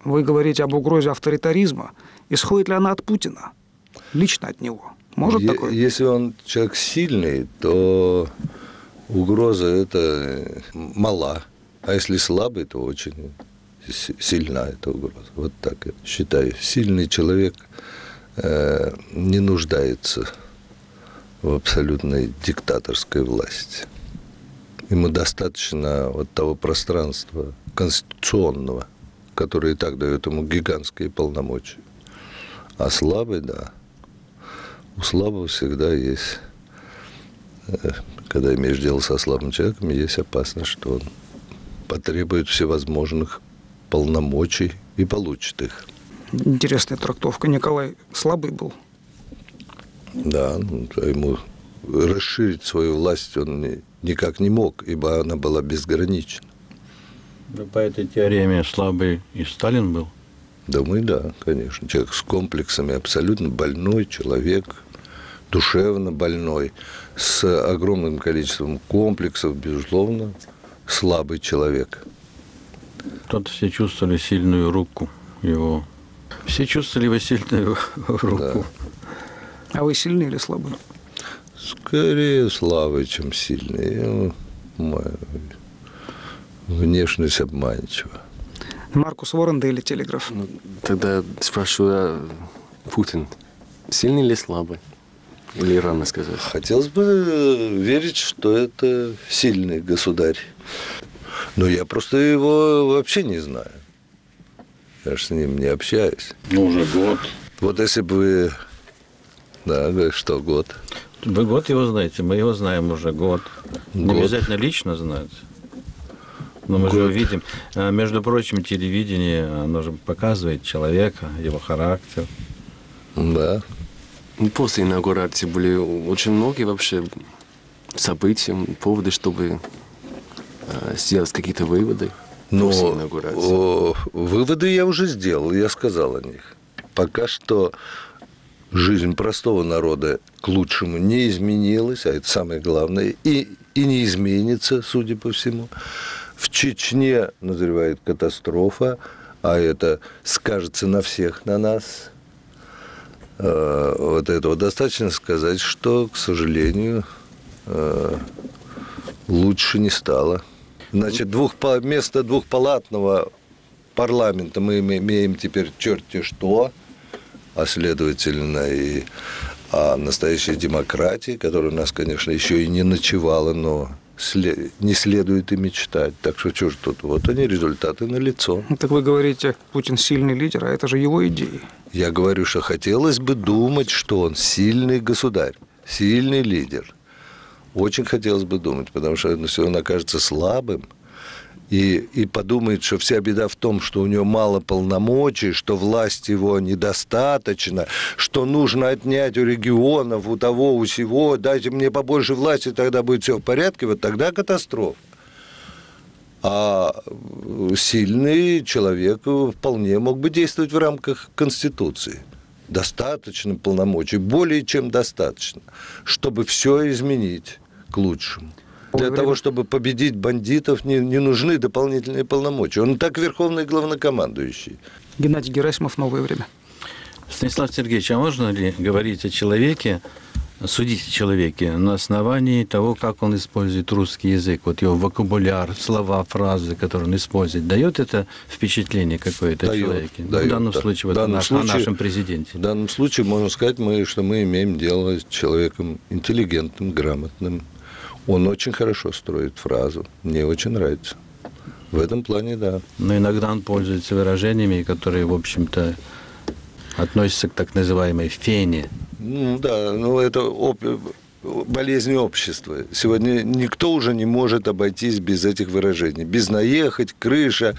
Вы говорите об угрозе авторитаризма. Исходит ли она от Путина? Лично от него? Может такое? Если он человек сильный, то угроза эта мала. А если слабый, то очень сильна эта угроза. Вот так я считаю. Сильный человек не нуждается в абсолютной диктаторской власти. Ему достаточно вот того пространства конституционного, которое и так дает ему гигантские полномочия. А слабый, да. У слабого всегда есть, когда имеешь дело со слабым человеком, есть опасность, что он потребует всевозможных полномочий и получит их. Интересная трактовка. Николай слабый был? Да, ему расширить свою власть он никак не мог, ибо она была безгранична. Да, по этой теореме слабый и Сталин был? Думаю, да, конечно. Человек с комплексами, абсолютно больной человек, душевно больной, с огромным количеством комплексов, безусловно, слабый человек. Тут все чувствовали сильную руку его. Все чувствовали его сильную руку. Да. А вы сильный или слабый? Скорее слабый, чем сильный. Внешность обманчива. Маркус Воренда или Телеграф? Тогда спрашиваю, Путин сильный или слабый? Или рано сказать? Хотелось бы верить, что это сильный государь. Но я просто его вообще не знаю. Я же с ним не общаюсь. Ну, уже год. Вот если бы вы... Да, что год? Вы год его знаете, мы его знаем уже год. Не обязательно лично знать. Но мы же его видим. Между прочим, телевидение, оно же показывает человека, его характер. Да. После инаугурации были очень многие вообще события, поводы, чтобы сделать какие-то выводы. Но выводы я уже сделал, я сказал о них. Пока что жизнь простого народа к лучшему не изменилась, а это самое главное, и не изменится, судя по всему. В Чечне назревает катастрофа, а это скажется на всех, на нас. Вот этого достаточно сказать, что, к сожалению, лучше не стало. Значит, вместо двухпалатного парламента мы имеем теперь черти что, а следовательно и настоящей демократии, которая у нас, конечно, еще и не ночевала, но не следует и мечтать. Так что что же тут? Вот они, результаты налицо. Так вы говорите, Путин сильный лидер, а это же его идеи. Я говорю, что хотелось бы думать, что он сильный государь, сильный лидер. Очень хотелось бы думать, потому что если он окажется слабым и подумает, что вся беда в том, что у него мало полномочий, что власть его недостаточно, что нужно отнять у регионов, у того, у сего, дайте мне побольше власти, тогда будет все в порядке, вот тогда катастрофа. А сильный человек вполне мог бы действовать в рамках Конституции. Достаточно полномочий, более чем достаточно, чтобы все изменить к лучшему. Для того, чтобы победить бандитов, не нужны дополнительные полномочия. Он так верховный главнокомандующий. Геннадий Герасимов, «Новое время». Станислав Сергеевич, а можно ли говорить о человеке, судить о человеке на основании того, как он использует русский язык, вот его вокабуляр, слова, фразы, которые он использует, дает это впечатление какое-то о человеке? В данном случае, о нашем президенте. В данном случае можно сказать, что мы имеем дело с человеком интеллигентным, грамотным. Он очень хорошо строит фразу. Мне очень нравится. В этом плане, да. Но иногда он пользуется выражениями, которые, в общем-то, относятся к так называемой фене. Ну да, это болезнь общества. Сегодня никто уже не может обойтись без этих выражений. Без наехать, крыша,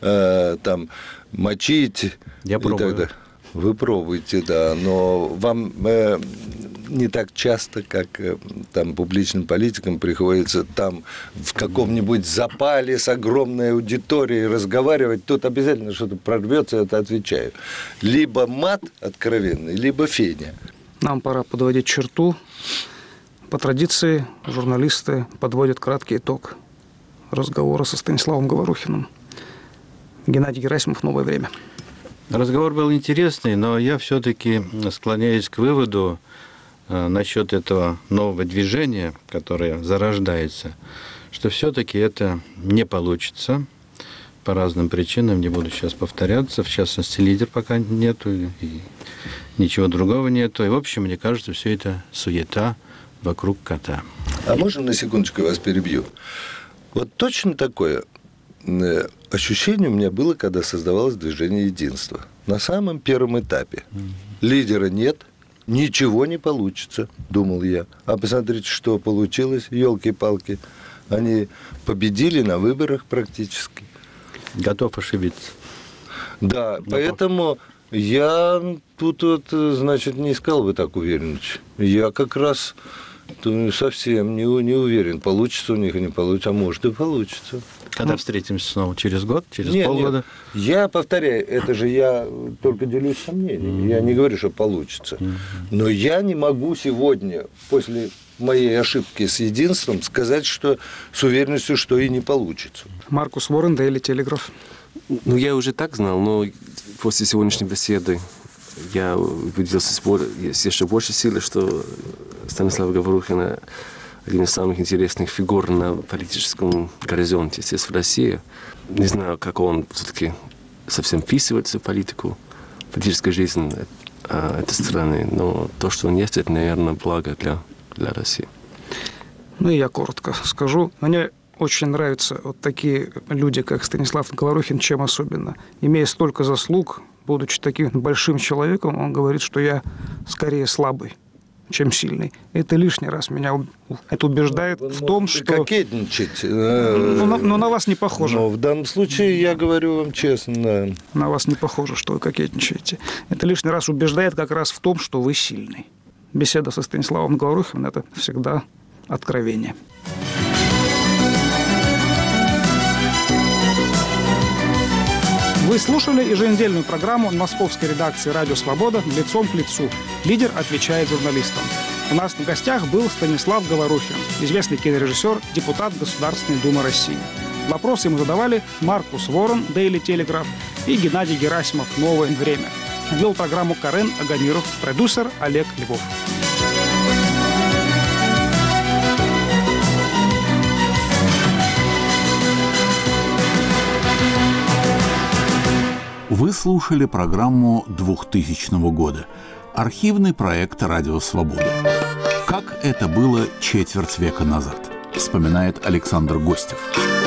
мочить. Я пробую. Вы пробуете, да, но вам не так часто, как публичным политикам приходится в каком-нибудь запале с огромной аудиторией разговаривать, тут обязательно что-то прорвется, я это отвечаю. Либо мат откровенный, либо феня. Нам пора подводить черту. По традиции журналисты подводят краткий итог разговора со Станиславом Говорухиным. Геннадий Герасимов, «Новое время». Разговор был интересный, но я все-таки склоняюсь к выводу насчет этого нового движения, которое зарождается, что все-таки это не получится по разным причинам, не буду сейчас повторяться, в частности, лидер пока нету, и ничего другого нету. И, в общем, мне кажется, все это суета вокруг кота. А можно на секундочку вас перебью? Вот точно такое ощущение у меня было, когда создавалось движение «Единство». На самом первом этапе. Лидера нет, ничего не получится, думал я. А посмотрите, что получилось, елки-палки. Они победили на выборах практически. Готов ошибиться. Да, поэтому я тут вот, значит, не искал бы так уверенности. Я как раз совсем не уверен, получится у них или не получится, а может и получится. Когда встретимся снова? Через год? Через полгода? Нет. Я повторяю, это же я только делюсь сомнениями. Я не говорю, что получится. Но я не могу сегодня, после моей ошибки с «Единством», сказать, что с уверенностью, что и не получится. Маркус Ворен, Daily Telegraph. Ну, я уже так знал, но после сегодняшней беседы я убедился с еще больше силы, что Станислав Говорухин один из самых интересных фигур на политическом горизонте здесь, в России. Не знаю, как он все-таки совсем вписывается в политику, политическую жизнь этой страны, но то, что он есть, это, наверное, благо для России. Ну и я коротко скажу. Мне очень нравятся вот такие люди, как Станислав Говорухин, чем особенно. Имея столько заслуг, будучи таким большим человеком, он говорит, что я скорее слабый, чем сильный. Это лишний раз меня это убеждает в том, что... Кокетничать. Но на вас не похоже. Но в данном случае, я говорю вам честно, да. На вас не похоже, что вы кокетничаете. Это лишний раз убеждает как раз в том, что вы сильный. Беседа со Станиславом Говорухиным – это всегда откровение. Вы слушали еженедельную программу московской редакции «Радио Свобода» «Лицом к лицу». Лидер отвечает журналистам. У нас в гостях был Станислав Говорухин, известный кинорежиссер, депутат Государственной Думы России. Вопросы ему задавали Маркус Ворен, Daily Telegraph, и Геннадий Герасимов, «Новое время». Вел программу Карен Агамиров, продюсер Олег Львов. Вы слушали программу 2000 года. Архивный проект «Радио Свобода». Как это было четверть века назад, вспоминает Александр Гостев.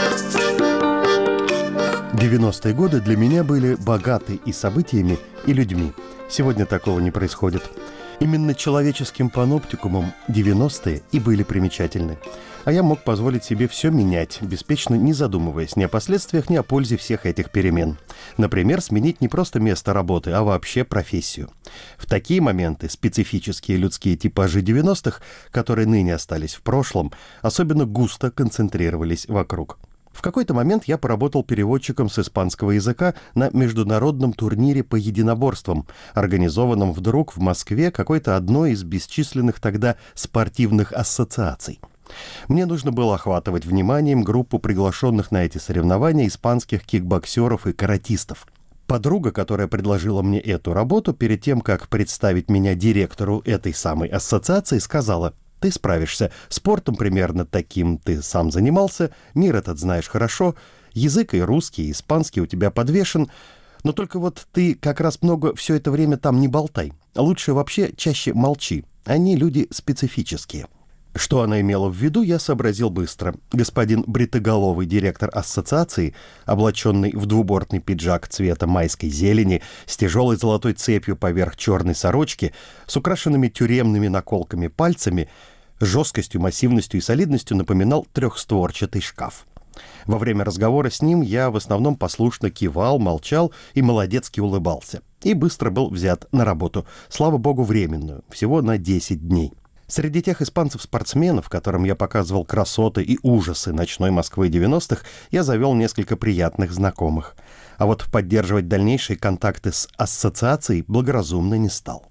90-е годы для меня были богаты и событиями, и людьми. Сегодня такого не происходит. Именно человеческим паноптикумом 90-е и были примечательны. А я мог позволить себе все менять, беспечно не задумываясь ни о последствиях, ни о пользе всех этих перемен. Например, сменить не просто место работы, а вообще профессию. В такие моменты специфические людские типажи 90-х, которые ныне остались в прошлом, особенно густо концентрировались вокруг. В какой-то момент я поработал переводчиком с испанского языка на международном турнире по единоборствам, организованном вдруг в Москве какой-то одной из бесчисленных тогда спортивных ассоциаций. Мне нужно было охватывать вниманием группу приглашенных на эти соревнования испанских кикбоксеров и каратистов. Подруга, которая предложила мне эту работу, перед тем, как представить меня директору этой самой ассоциации, сказала: «Ты справишься. Спортом примерно таким ты сам занимался, мир этот знаешь хорошо, язык и русский, и испанский у тебя подвешен, но только вот ты как раз много все это время там не болтай. Лучше вообще чаще молчи. Они люди специфические». Что она имела в виду, я сообразил быстро. Господин бритоголовый директор ассоциации, облаченный в двубортный пиджак цвета майской зелени, с тяжелой золотой цепью поверх черной сорочки, с украшенными тюремными наколками пальцами, жесткостью, массивностью и солидностью напоминал трехстворчатый шкаф. Во время разговора с ним я в основном послушно кивал, молчал и молодецки улыбался. И быстро был взят на работу, слава богу, временную, всего на 10 дней. Среди тех испанцев-спортсменов, которым я показывал красоты и ужасы ночной Москвы 90-х, я завел несколько приятных знакомых. А вот поддерживать дальнейшие контакты с ассоциацией благоразумно не стал.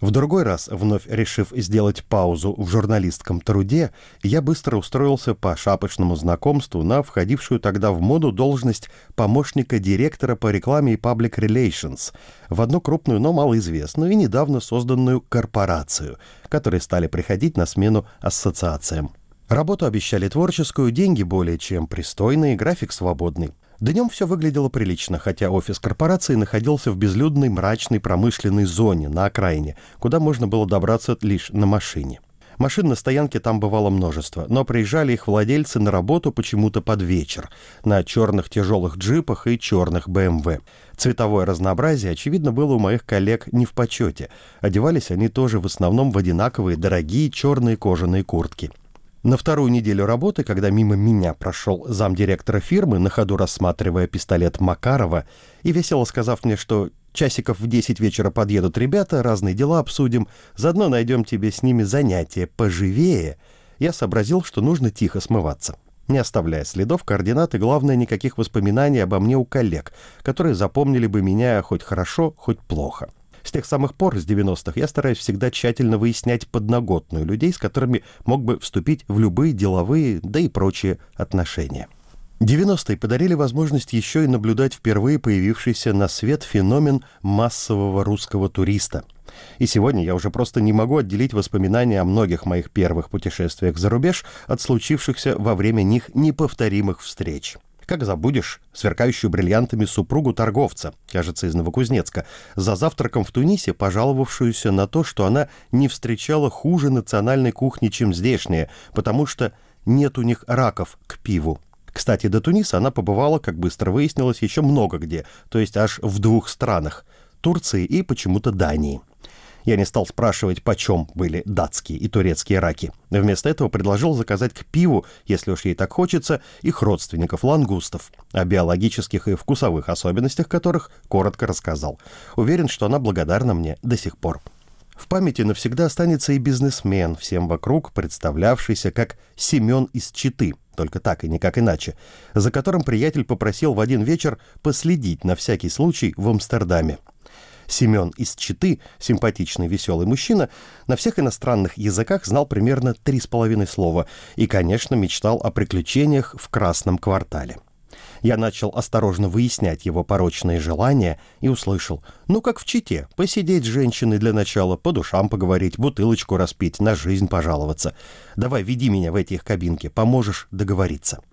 В другой раз, вновь решив сделать паузу в журналистском труде, я быстро устроился по шапочному знакомству на входившую тогда в моду должность помощника директора по рекламе и public relations в одну крупную, но малоизвестную и недавно созданную корпорацию, которые стали приходить на смену ассоциациям. Работу обещали творческую, деньги более чем пристойные, график свободный. Днем все выглядело прилично, хотя офис корпорации находился в безлюдной мрачной промышленной зоне на окраине, куда можно было добраться лишь на машине. Машин на стоянке там бывало множество, но приезжали их владельцы на работу почему-то под вечер, на черных тяжелых джипах и черных БМВ. Цветовое разнообразие, очевидно, было у моих коллег не в почете. Одевались они тоже в основном в одинаковые дорогие черные кожаные куртки. На вторую неделю работы, когда мимо меня прошел замдиректора фирмы, на ходу рассматривая пистолет Макарова, и весело сказав мне, что часиков в 10 вечера подъедут ребята, разные дела обсудим, заодно найдем тебе с ними занятие поживее, я сообразил, что нужно тихо смываться, не оставляя следов, координат и, главное, никаких воспоминаний обо мне у коллег, которые запомнили бы меня хоть хорошо, хоть плохо. С тех самых пор, с 90-х, я стараюсь всегда тщательно выяснять подноготную людей, с которыми мог бы вступить в любые деловые, да и прочие отношения. 90-е подарили возможность еще и наблюдать впервые появившийся на свет феномен массового русского туриста. И сегодня я уже просто не могу отделить воспоминания о многих моих первых путешествиях за рубеж от случившихся во время них неповторимых встреч. Как забудешь сверкающую бриллиантами супругу торговца, кажется, из Новокузнецка, за завтраком в Тунисе пожаловавшуюся на то, что она не встречала хуже национальной кухни, чем здешняя, потому что нет у них раков к пиву. Кстати, до Туниса она побывала, как быстро выяснилось, еще много где, то есть аж в 2 странах – Турции и почему-то Дании. Я не стал спрашивать, почем были датские и турецкие раки. Вместо этого предложил заказать к пиву, если уж ей так хочется, их родственников лангустов, о биологических и вкусовых особенностях которых коротко рассказал. Уверен, что она благодарна мне до сих пор. В памяти навсегда останется и бизнесмен, всем вокруг представлявшийся как Семен из Читы, только так и никак иначе, за которым приятель попросил в один вечер последить на всякий случай в Амстердаме. Семен из Читы, симпатичный, веселый мужчина, на всех иностранных языках знал примерно 3,5 слова и, конечно, мечтал о приключениях в Красном квартале. Я начал осторожно выяснять его порочные желания и услышал: ну, как в Чите, посидеть с женщиной для начала, по душам поговорить, бутылочку распить, на жизнь пожаловаться. Давай, веди меня в эти их кабинки, поможешь договориться.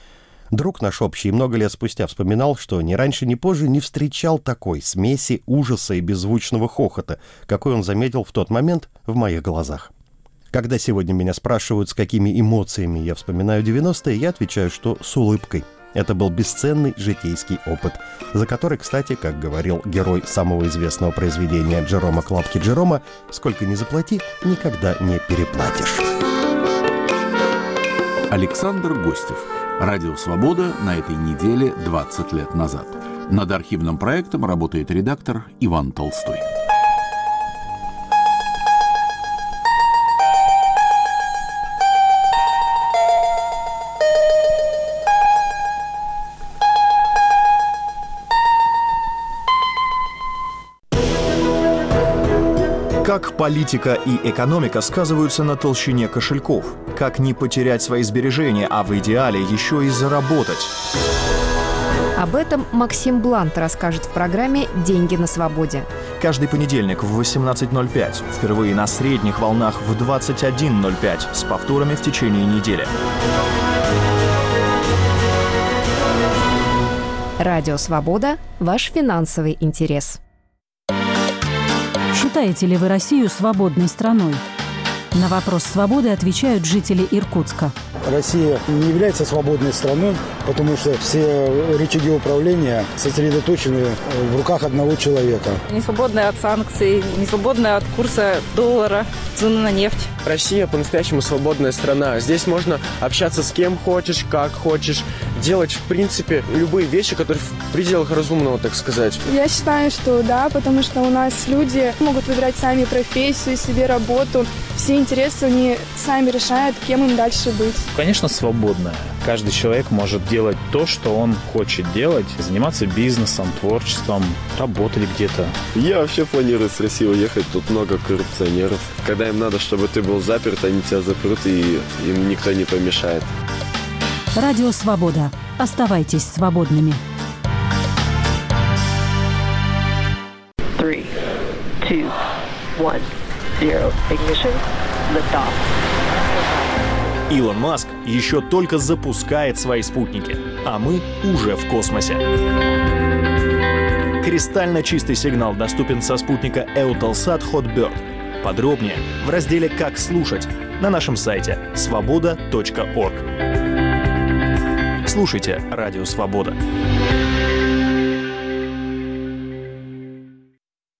Друг наш общий много лет спустя вспоминал, что ни раньше, ни позже не встречал такой смеси ужаса и беззвучного хохота, какой он заметил в тот момент в моих глазах. Когда сегодня меня спрашивают, с какими эмоциями я вспоминаю 90-е, я отвечаю, что с улыбкой. Это был бесценный житейский опыт, за который, кстати, как говорил герой самого известного произведения Джерома Клапки Джерома, сколько ни заплати, никогда не переплатишь. Александр Гостев. Радио «Свобода» на этой неделе 20 лет назад. Над архивным проектом работает редактор Иван Толстой. Как политика и экономика сказываются на толщине кошельков? Как не потерять свои сбережения, а в идеале еще и заработать? Об этом Максим Блант расскажет в программе «Деньги на свободе». Каждый понедельник в 18:05. Впервые на средних волнах в 21:05. С повторами в течение недели. Радио «Свобода» – ваш финансовый интерес. Считаете ли вы Россию свободной страной? На вопрос свободы отвечают жители Иркутска. Россия не является свободной страной, потому что все рычаги управления сосредоточены в руках одного человека. Не свободная от санкций, не свободная от курса доллара, цены на нефть. Россия по-настоящему свободная страна. Здесь можно общаться с кем хочешь, как хочешь, делать, в принципе, любые вещи, которые в пределах разумного, так сказать? Я считаю, что да, потому что у нас люди могут выбирать сами профессию, себе работу. Все интересы они сами решают, кем им дальше быть. Конечно, свободная. Каждый человек может делать то, что он хочет делать, заниматься бизнесом, творчеством, работать где-то. Я вообще планирую с России уехать, тут много коррупционеров. Когда им надо, чтобы ты был заперт, они тебя запрут, и им никто не помешает. Радио «Свобода». Оставайтесь свободными. 3, 2, 1, 0. Ignition. Liftoff. Илон Маск еще только запускает свои спутники, а мы уже в космосе. Кристально чистый сигнал доступен со спутника Eutelsat Hotbird. Подробнее в разделе «Как слушать» на нашем сайте svoboda.org. Слушайте «Радио Свобода».